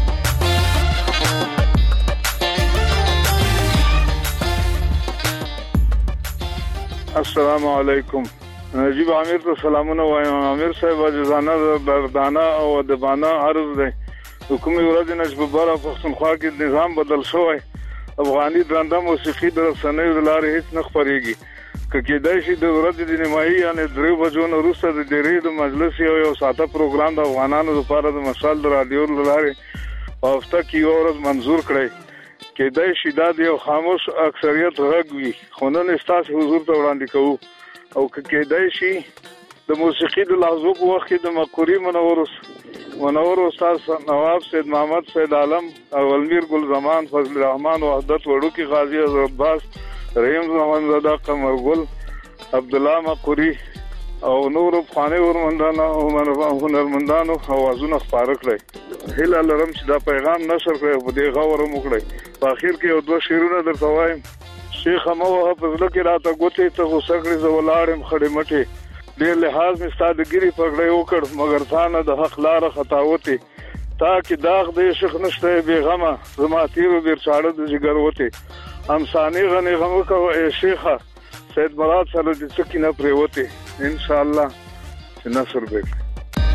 السلام علیکم. نجیب عامر ته سلامونه وایم. عامر صاحب عزیزانه دردانه او ادبانه عرض دی. حکومت ورځ نشب بارا پښتونخوا کې نظام بدل شوی، افغاني درنده موسیقي د رسنیو د لارې هیڅ نه خپرېږي. که کېدای شي د ورځې د نیمایي یعنې درې بجو نه وروسته د ډېرې د مجلس یو یو ساعته پروګرام د افغانانو لپاره د مشال د رادیو له لارې په هفته کې یوه ورځ منظور کړئ. کېدای شي دا د یو خاموش اکثریت غږ وي، خو نن ستاسې حضور ته وړاندې کوو. او که کېدای شي د موسیقي د لحظو په وخت کې د مقوري منور منور استاد نواب سید محمد سید عالم او المیر ګل زمان فضل الرحمن وحدت وړوکی غازی حضرت عباس رحیم زمان زاده قمر ګل عبد الله مقوري او نور افغاني ورمندانو او هنرمندانو اوازونه خپاره کړئ. هیله لرم چې دا پیغام نشر کړئ او په دې غور وکړئ. په اخر کې یو دوه شعرونه درته وایم. شیخ مو په ځل کې راته ګوتې ته غوسه کړې زه ولاړم خړې مټې، ډېر لحاظ مې ستا د ګیرې پګړۍ وکړ مګر تا نه د حق لاره خطاوتې، تا کې داغ د عشق نشته بېغمه زما تیرو بیرچاړه د جګر وتې، امسانې غنې غم وکوه ای شیخه سید مراد سره د څه کینه پرېوتې، انشاءالله چې نصر به کړي.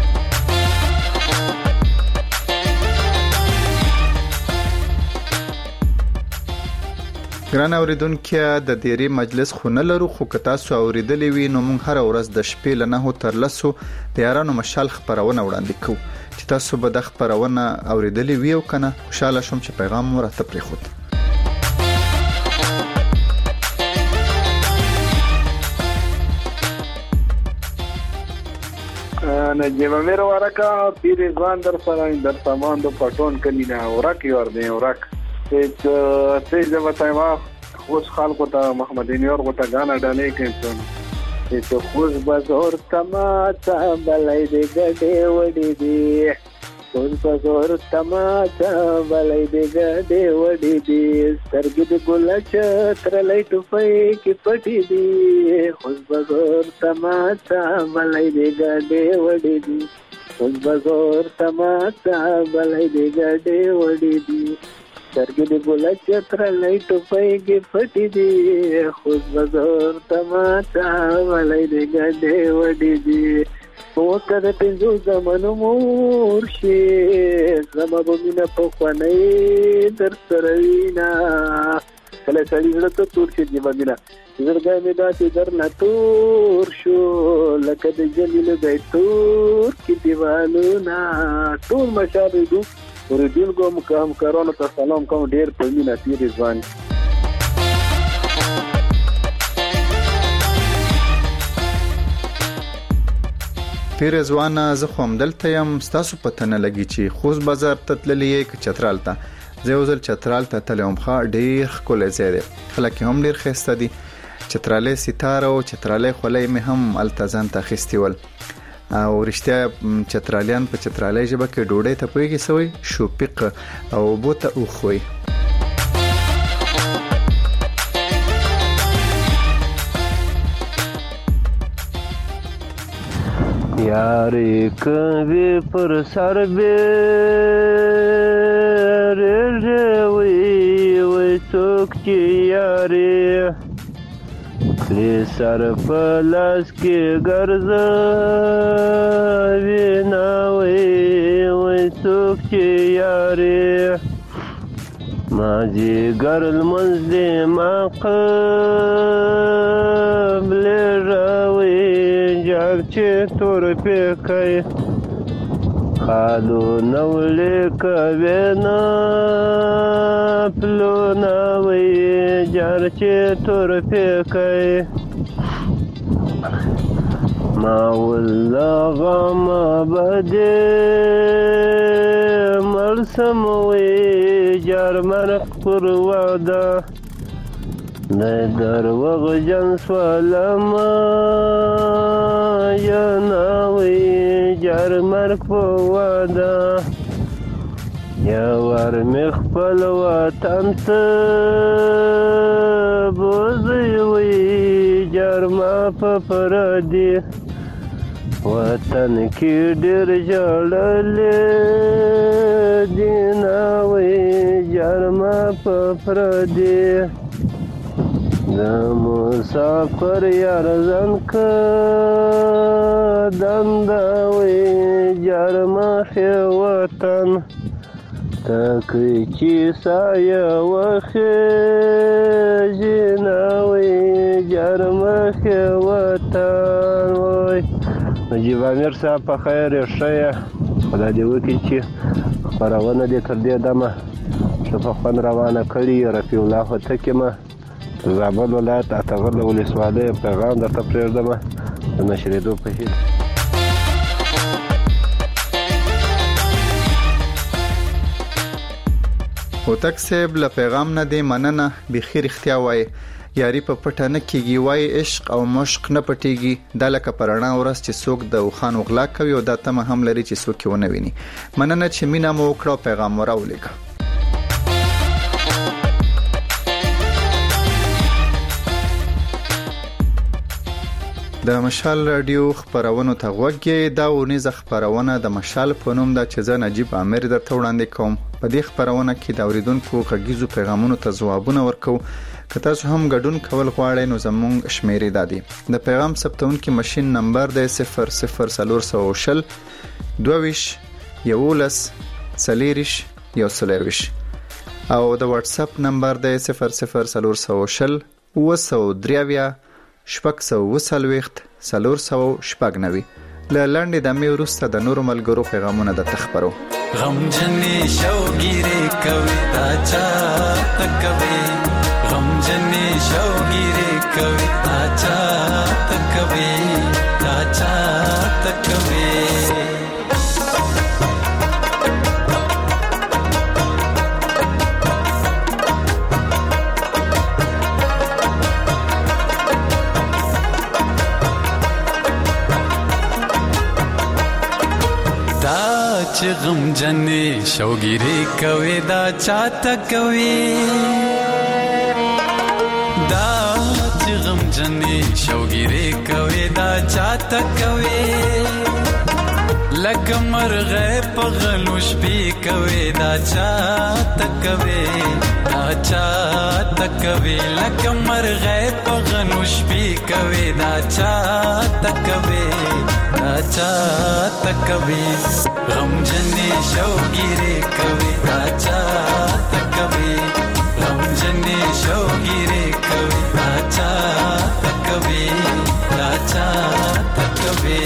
ګران اوریدونکو، د دیری مجلس خو نه لرو، خو که تاسو اوریدلې وي نو موږ هر ورځ د شپې له نهو تر لسو د یارانو مشال خبرونه وړاندې کوو. چې تاسو به د خبرونه اوریدلې وي او کنه، خوشاله شوم چې پیغام مو راته پرېښود. نجیب امیر ورکا پیر ځوان در سره در سامان د پټون کلی نه ورک یور دی ورک ایک تیز وتایما خوش خلکو ته محمد انور غوته غانا ډالې کېنځم ایک خوش بازار تماچا بلای دې ګډې وډې دی، خوش بازار تماچا بلای دې ګډې وډې دی، سترګې د ګل چتر لای ټوپۍ کې پټې دی، خوش بازار تماچا بلای دې ګډې وډې دی، خوش بازار تماچا بلای دې ګډې وډې دی، سترګې د ګل چتر لای ټوپۍ کې پټې دی، خوش بازار تماچا بلای دې ګډې وډې دی، وکړه پنځو زمانو مور شي زما به مینه په خوانې در سره وینا کله سړی زړه ته تور شي دی مینه زړګی مې داسې در نه تور شو لکه د جلیل دی تور کې دیوالونه ټول مشابهدو اوریدونکو همکارانو ته سلام کوم ډېر په مینه تېرې ځوان پیر ځوانه زه خو همدلته یم ستاسو پته نه لګي چې خوست بازار ته تللی یې که چترال ته زه یو ځل چترال ته تللی وم ښه ډېر ښکلی ځای دی خلک یې هم ډېر ښایسته دي چترالی ستاره او چترالی خولۍ مې هم هلته ځان ته اخیستې ول او رښتیا چترالیان په چترالی ژبه کې ډوډۍ ته پوهېږي څه وایي شوپیق او اوبو ته اوښ وایي یاری کوي پر سر بیرږي وي وي څوک چې یاري کړي سر په لاس کې ګرځوي نه وي وي څوک چې یاري مازدیګر لمونځ دی ما قبل راوي جار چې تور پیکای خالو نولې کوي نه پلو نوي جار چې تور پیکای ما والله ما بده مرسم وي جار مرق پر وعده در وغجن سوالما یا ناوی جار مرک پو وادا یا ور مخپل وطن تا بوزیوی جار ما پا پردی وطن کی ډیر جړلې دیناوی جار ما پا پردی د مسافر یار ځان که دنداوي جار مخې وطن تکې چې سایه وخېږي ناوي جار مخې وطن وای نجیب امیر صاحب په خیر یې ښه یې خدای دې وکړي چې خپرونه دې تر دې دمه ښه په خوند روانه کړي رفیع الله هوتکی زابل ولایت اتغر ولسوالۍ پیغام درته پرېږدم د نشرېدو په هیله هوتک صاحب له پیغام نه دی مننه بېخي رښتیا وایي یاري په پټه نه کېږي وایي عشق او مشق نه پټېږي دا لکه په رڼا ورځ چې څوک د اوښانو غلا کوي او دا تمه هم لري چې څوک یې ونه ویني مننه چې مینه مو وکړه او پیغام مو راولېږه د مشال رادیو خبرونو ته غوږ دا ونیزه خبرونه د مشال په نوم د چې زه نجیب امیر درته وړاندې کوم په دې خبرونه کې د اوریدونکو غږیزو پیغامونو ته ځوابونه ورکو که تاسو هم ګډون کول غواړئ نو زموږ شمیرې دادي د پیغام ثبتونکي ماشين نمبر د صفر صفر صفر شل دوه یولس سلیریش یو سلیریش او د واتس اپ نمبر د صفر صفر صفر شل وسو دریاویا شپږ سوه اوه څلوېښت څلور سوه شپږ نوي له لنډې دمې وروسته د نورو ملګرو پیغامونه درته خپرو غمجنې شوګیرې کوي تا چاته کوي غمجنې شوګیرې کوي تا چاته کوي تا چاته کوي چې غم جنې شوګيري کوي دا چاته کوي دا چې غم جنې شوګيري کوي دا چاته کوي لکه مرغه په غلو شپې کوي دا چاته کوي دا چا تکوي لکه مرغې په غنو شپې کوي دا چا تکوي دا چا تکوي غم جنې شوګيري کوي دا چا تکوي غم جنې شوګيري کوي دا چا تکوي دا چا تکوي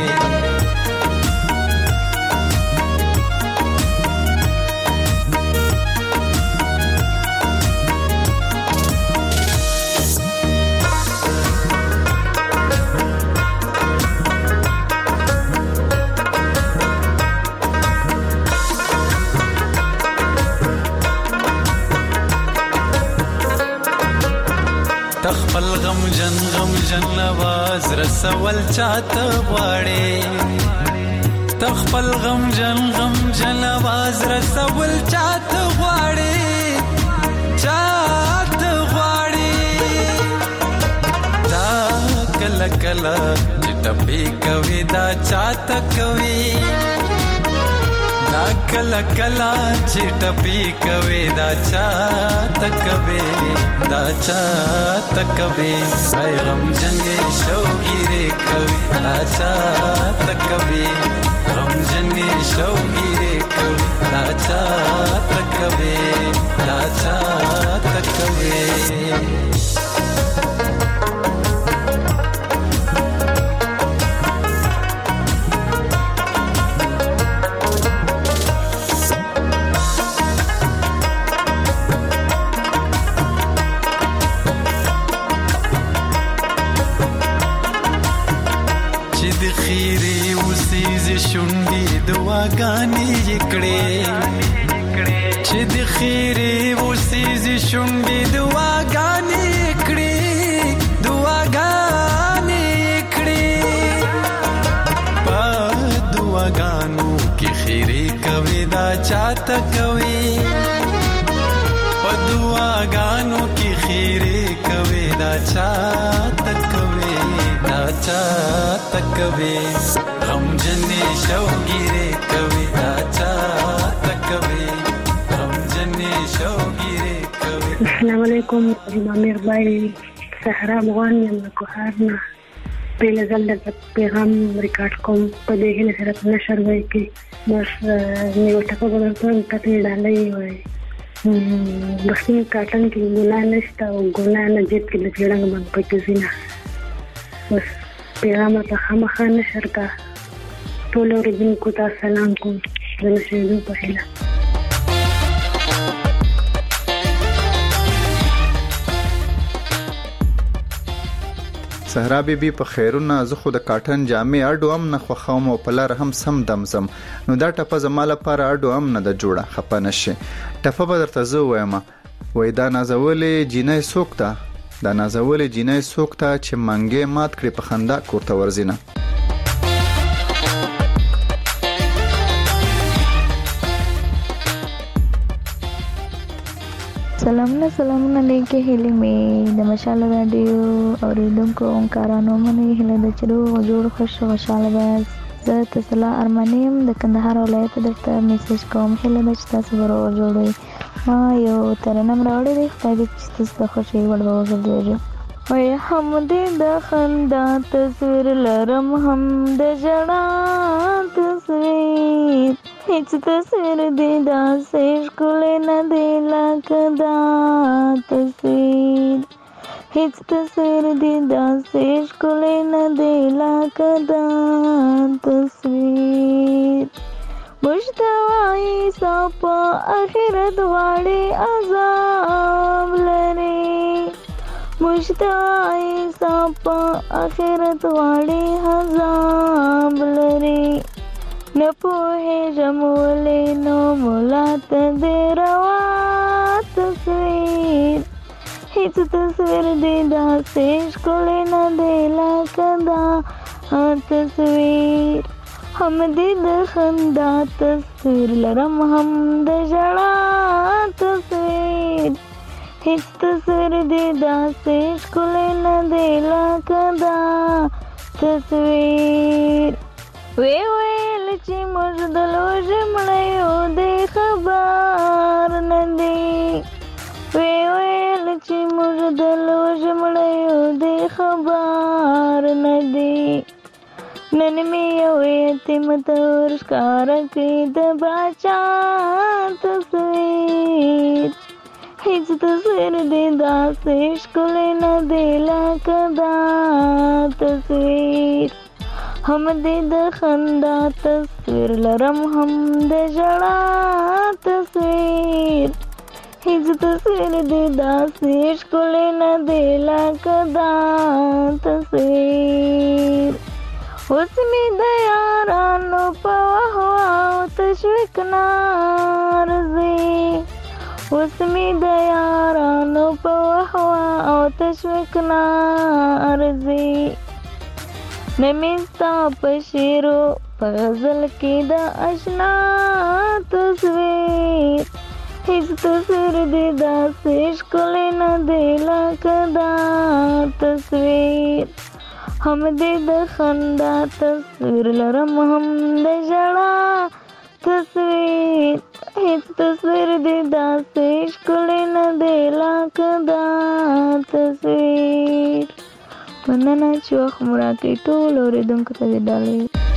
تخپل غم جن غم جن आवाज رسول چاته غواړي تخپل غم جن غم جن आवाज رسول چاته غواړي چاته غواړي دا کله کله چې ټپي کوي دا چاته کوي دا کله کله چې ټپي کوي دا چاته کوي دا چاته کوي غم جنې شوګيري کوي دا چاته کوي غم جنې شوګيري کوي دا چاته کوي دا چاته کوي شونډې دواګانې کړې چې د خیرې وسېزې شونډې دواګانې کړې دواګانې کړې په دواګانو کې خیرې کوي دا چاته کوي په دواګانو کې خیرې کوي دا چاته کوي دا چاته کوي غم جنې شوګيري کوي دا چاته کوي غم جنې شوګيري کوي. السلام علیکم امیر بای صحرا افغان یم کوهارنا په لږل د پیغام ریکارډ کوم په دې کې سره نشر وای کی بس نیو ټکو ورته کته ډالۍ وای بخښنه کاټن کې ګناه نشته او ګناه نه جيت کې د جوړنګ باندې پکې زینا بس پیغام ته خامخا نشر کا ټول اوریدونکو ته سلام کوم د نشریدو په هیله. صحرا بیبي په خیرونه زه خو د کاټن جامې اډو هم نه خوښوم او په لار هم سم دمزم نو دا ټپه زما لپاره اډو هم نه د جوړه خپه نشي ټپه به درته زه وایم وای دا نازولې جینۍ څوک ده دا نازولې جینۍ څوک ده چې منګې مات کړي په خندا کورته ورځینه. سلامونه سلامونه لیکه هلي می د مشال رادیو اوریدونکو اونکارانو منې هله د چرو جوړ خوش خوشاله باز زه تسلا ارمانیم د کندهار ولایت درته میسج کوم هله د تاسو ورو جوړوي ما یو ترنم راوړی دی خدای دې چې تاسو د خوشي وړ وګرځي وای هم دې د خندا تصویر لرم هم د جړا تصویر هیڅ تصویر دې داسې ښکلی نه دی لکه دا تصویر هیڅ تصویر دې داسې ښکلی نه دی لکه دا تصویر موږ ته وایي سا په آخرت غواړي عذاب لري موږ ته وایي سا په آخرت غواړي عذاب لري نه پوهېږم ولې نو ملا ته دې روا تصویر هیڅ تصویر دې داسې ښکلی نه دی لکه دا تصویر هم دې د خندا تصویر لرم هم د ژړا تصویر هیڅ تصویر دې داسې ښکلی نه دی لکه دا تصویر وی ویل چې موږ د لوږې مړیو دې خبر نه دی نن مې یو یتیم تور ښکاره کړي د باچا تصویر هیڅ تصویر دې داسې ښکلی نه دی لکه دا تصویر هم دې د خندا تصویر لرم هم د ژړا تصویر هیڅ تصویر دې داسې ښکلی نه دی لکه دا تصویر اوس مې د یارانو په وهوا او تشویق نه ارزي اوس مې د یارانو په وهوا او تشویق نه ارزي نه مې ستا په شعرو په غزل کې د اشنا تصویر هیڅ تصویر دې داسې ښکلی نه دی لکه دا تصویر هم دې د خندا تصویر لرم هم د ژړا تصویر هیڅ تصویر دې داسې ښکلی نه دی لکه دا تصویر مننه چې وخت مو راکړئ ټولو اورېدونکو ته دې ډالۍ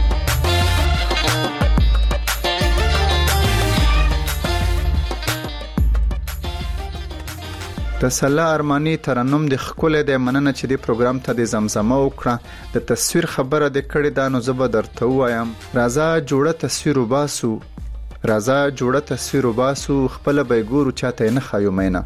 تسلا ارمانی ترنم د ښکلی دی. مننه چې دې پروګرام ته د زمزمه وکړه. د تصویر خبره دې کړې ده نو زه به درته ووایم راځه جوړه تصویر وباسو راځه جوړه تصویر وباسو خپله به یې ګورو چاته یې نه ښایو مینه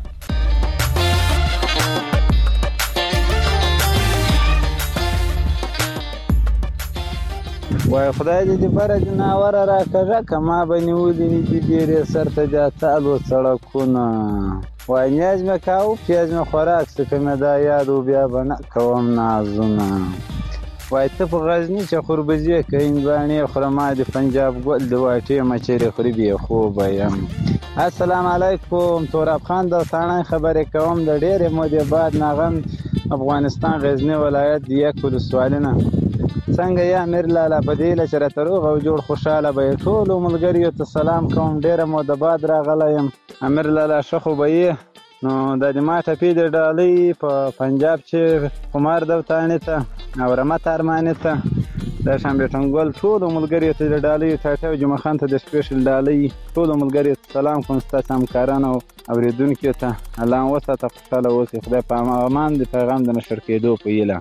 وای خدای دې دې بره جناوره راکړه که ما به نیولي دي ډېرې سر ته د اتالو سړکونه وای نیاز مې کاوه پیاز مې خوراک څه که مې دا یاد و بیا به نه کوم نازونه وای ته په غزني چې خوربزې که هندواڼې خورم ما د پنجاب ګل د واټې مچرې خوري بې خوبه یم. السلام علیکم توراب خان د تاڼۍ خبرې کوم د ډېرې مودې بعد ناغم افغانستان غزني ولایت د یک ولسوالي نه څنګه یا امیر لالا په دې هیله چې راته روغ او جوړ خوشحاله به یې ټولو ملګریو ته سلام کوم ډېره موده بعد راغلی یم امیر لالا ښه خو به یې نو دا د ما ټپې د ډالۍ په پنجاب چې خمار دوتانې ته او رمت ارمانې ته د شامبېټنګل ټولو ملګریو ته د ډالۍ ټاټه او جمعه خان ته د سپیشل ډالۍ ټولو ملګریو ته سلام کوم ستاسو همکارانو او اورېدونکو ته الله وساته خوشحاله اوسئ خدای په امان د پیغام د نشر کېدو په هیله.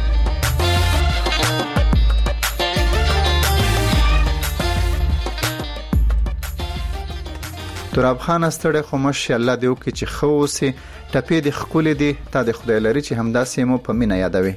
تراب خان ستړی خو ماشي الله دې وکړي چې ښه اوسې ټپې دې ښکلې دي تا دې خدای لري چې همداسې مو په مینه یادوي.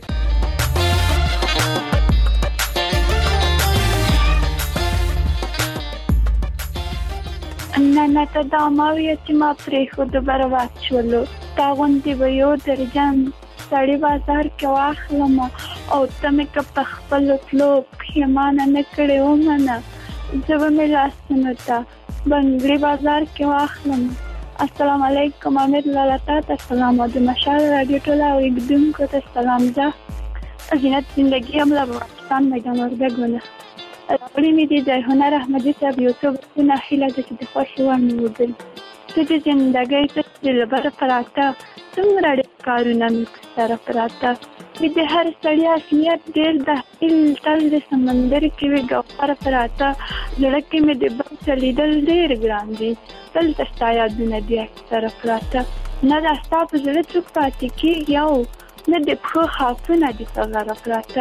نه نه ته دا ما ویه چې ما پرېښودو بره واچولو تا غوندې به یو درجن سړي بازار کې واخلم او ته مې که په خپلو تلو پښېمانه نه کړې ومنه زه به مې لاسونو ته بنګړي بازار کې واخلم. السلام علیکم امیر لالا تا ته سلام او د مشال راډیو ټولو اورېدونکو ته سلام. زه زینت زندګي یم له افغانستان میدان وردګونه راوړي مې دي د هنر احمدي صاحب یو څو بیتونه هیله ده چې د خوښې وړ مې وګڼي. ته د زندګۍ ته د لبره پراته څومره ډېر کارونه مې په سره پراته وي د هر سړي اصلیت ډېر د هیل تل د سمندر کې وي ګوهر پراته زړه کې مې د بل څه لیدل ډېر ګران دي دلته ستا یادونه دي اکثره پراته نه دا ستا په زړه څوک پاتې کېږي او نه د پښو خاپونه دي په غره پراته.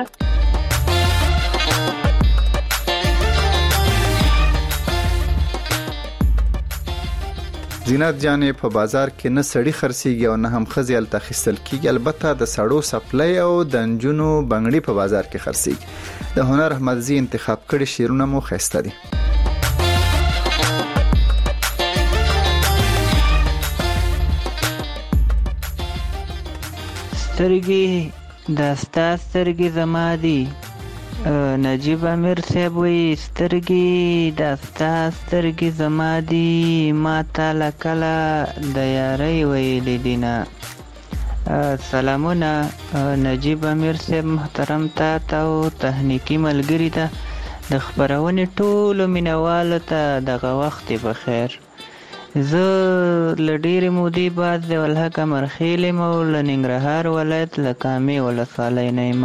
زینت جانې په بازار کې نه سړی خرڅيږي او نه هم ښځې هلته اخیستل کېږي البته د سړو سپلۍ او د نجونو بنګړي په بازار کې خرڅيږي. د هنر احمدزي انتخاب کړي شعرونه مو ښایسته دي. سترګې دا ستا سترګې زما دي نجیب امیر صاحب وی سترګې دا ستا سترګې زما دي ما تاله کله د یارۍ ویلې دینه. سلامونه نجیب امیر صاحب محترم تا ته او تخنیکي ملګري ته د خپرونې ټولو مینوالو ته دغه وخت بخیر. زه له ډېرې مودې بعد د ولحق امرخیل یم او له ننګرهار ولایت له کامې ولسوالۍ نه یم.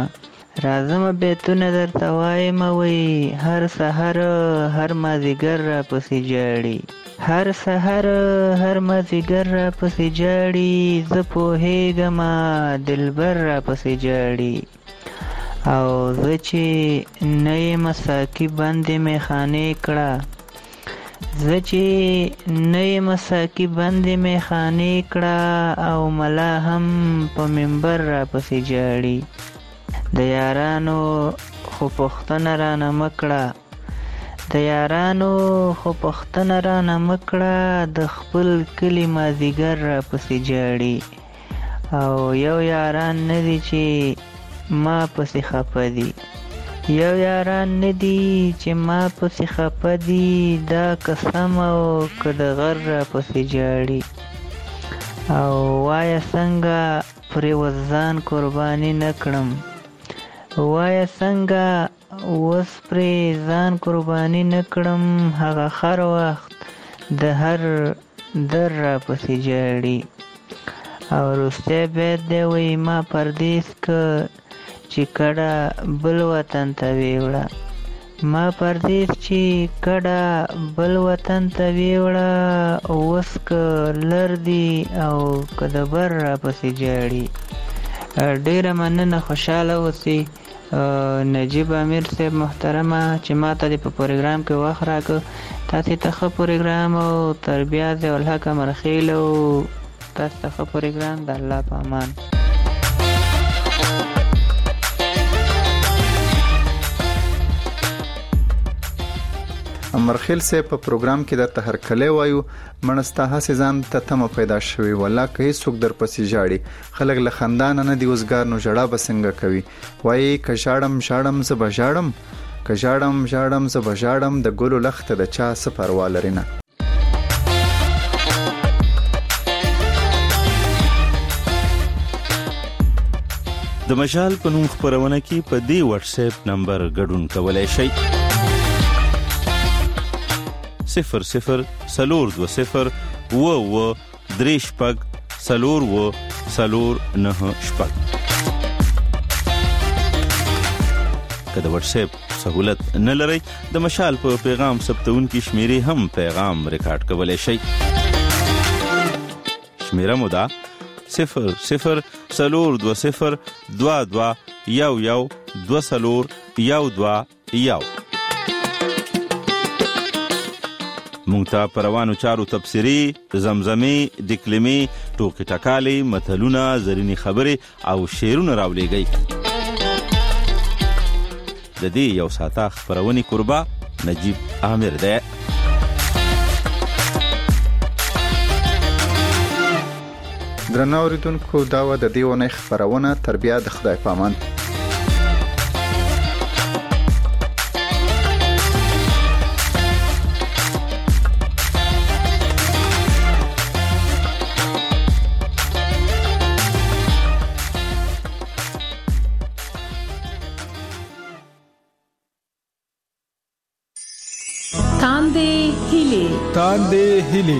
راځم بیتونه درته وایم وای هر سحر هر مازیګر را پسې جاړي هر سحر هر مازیګر را پسې جاړي زه پوهېږم دلبر را پسې جاړي او زه چې نه یم ساقي بندې میخانې کړه زه چې نه یم ساقي بندې میخانې کړه او ملا هم په منبر را پسې جاړي د یارانو خو پوښتنه رانه مه کړه د یارانو خو پوښتنه رانه مه کړه د خپل کلي مازدیګر را پسې جاړي او یو یاران نه دي چې ما پسې خفه دي یو یاران نه دي چې ما پسې خفه دي دا قسم او که د غر را پسې جاړي او وایه څنګه پرې وځان قرباني نه کړم وایه څنګه اوس پرې ځان قرباني نه کړم هغه خر وخت د هر در را پسې جاړي او وروستی بیت دی وایي ما پردیس که چې کډه بل وطن ته ویوړه ما پردیس چې کډه بل وطن ته ویوړه اوس که لر دي او که د بر را پسې جاړي. ډیره مننه، خوشحاله اوسئ. نجیب امیر صاحب محترمه چې ما ته په پروګرام کې وخت راکړ، تاسې ته ښه پروګرام او تربیه ضیاء الحق امرخیل او تاسو ته ښه پروګرام. د الله په امان. امرخیل صاحب په پروګرام کې درته هرکلی وایو، مړستا هسې ځان ته تمه پیدا شوې والله که هیڅوک در پسې ژاړي خلک له خندانه نه دي اوزګار نو ژړا به څنګه کوي. وایي که ژاړم ژاړم زه به ژاړم که ژاړم ژاړم زه به ژاړم د ګلو لخته د چا څه پروا لري نه. د مشال په نوم خپرونه کې په دې واتس اپ نمبر ګډون کولای شئ صفر صفر سلور دو صفر و و درې شپږ سلور و سلور نه شپږ. که د واتس اپ سهولت نه لرئ د مشال په پیغام ثبتونکي شمیرې هم پیغام ریکارډ کولای شئ. شمیره مو ده صفر صفر سلور دو صفر دوا دوا یو یو دو سلور یو دوا یو. مونږ ته په روانو چارو تبصرې، زمزمې، ډکلمې، ټوکې ټکالې، متلونه، زرینې خبرې او شعرونه راولېږئ. د دې یو ساعته خپرونې کوربه نجیب عامر دی. درنو اوریدونکو، دا وه د دې اونۍ خپرونه تربیه د خدای په امان. تاندې هیلې تاندې هیلې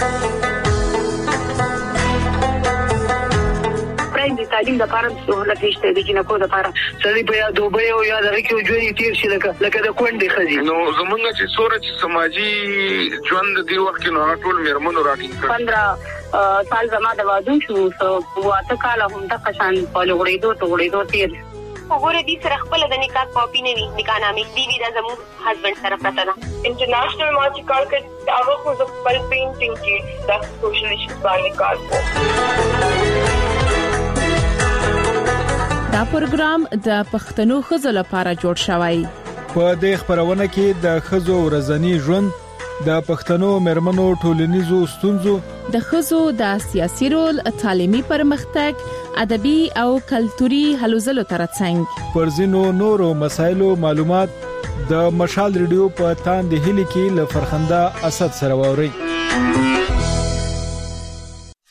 تعلیم د لپاره سہولت نشته د جنکو د لپاره سړي په یاد وبې او یاد راکې او ژوند تیر شي لکه لکه د کونډې خزي. نو زمونږ چې سوره چې سماجی ژوند دی وخت نو ټول میرمنو راټینګ کړ. پندرہ سال زما د واده شو واته کال هم د قشان په لوړېدو ته وړېدو تیر وګوره دې سره خپل د نکاح کاپی نه وي نکاح نامې دی وی د زمو هسبند سره پته ده. انټرنیشنل ما چې کار کړ هغه خو د خپل پینټینګ کې د سوشل ایشوز باندې کار کوي. دا پروګرام د پښتنو ښځو لپاره جوړ شوی. په دې خپرونه کې د ښځو ورځنی ژوند، د پښتنو مېرمنو ټولنیزو ستونزو، د ښځو د سیاسي رول، تعلیمي پرمختګ، ادبي او کلتوري هلو ځلو ترڅنګ پر ځینو نورو مسایلو معلومات د مشال ریډیو په تاندې هیلې کې له فرخنده اسد سره واوري.